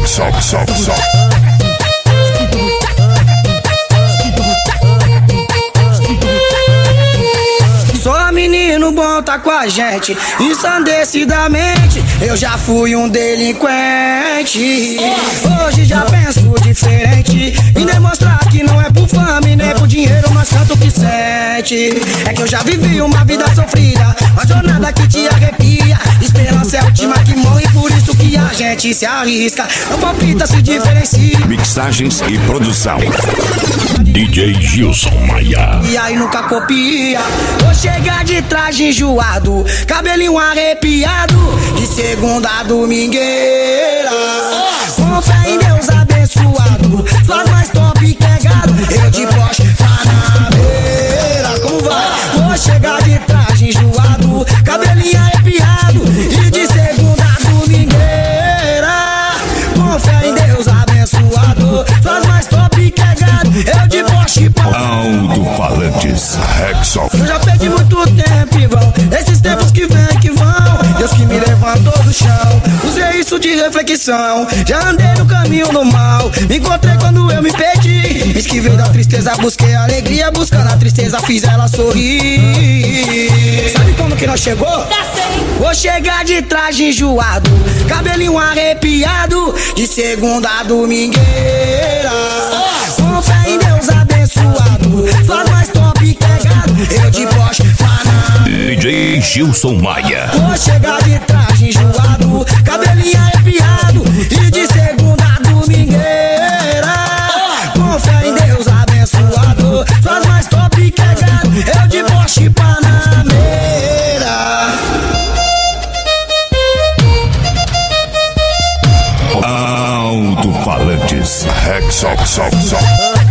Rexol. Só menino bom tá com a gente, ensandecidamente. Eu já fui um delinquente. Hoje já penso diferente em demonstrar que não é por fama e nem por dinheiro, mas canto o que sente. É que eu já vivi uma vida sofrida, uma jornada que te arrepia. Esperança é a última que morre, por isso que a gente se arrisca. Não palpita, se diferencia. Mixagens e produção DJ Gilson Maia. E aí nunca copia. Vou chegar de traje enjoado, cabelinho arrepiado, de segunda a domingueira. Com fé em Deus abençoado, faz mais top que é gado. Eu de Porsche Panamera, como vai? Vou chegar de traje enjoado, cabelinho arrepiado, e de segunda a domingueira. Com fé em Deus abençoado, faz mais top que é gado. Eu de Porsche Panamera. Alto-falantes Rexol. Eu já perdi muito tempo e vão esses tempos que vem que vão. Deus que me levantou do chão, usei isso de reflexão. Já andei no caminho do mal, me encontrei quando eu me perdi. Me esquivei da tristeza, busquei alegria, buscando a tristeza, fiz ela sorrir. Sabe como que nós chegou? Vou chegar de traje enjoado, cabelinho arrepiado, de segunda a domingueira. Com fé em Deus abençoado, faz mais top que é gado. Eu de Porsche Panamera. DJ Gilson Maia. Vou chegar de traje enjoado, cabelinho arrepiado, e de segunda a domingueira. Com fé em Deus abençoado, faz mais top que é gado. Eu de Porsche Panamera. Alto-falantes Rexol.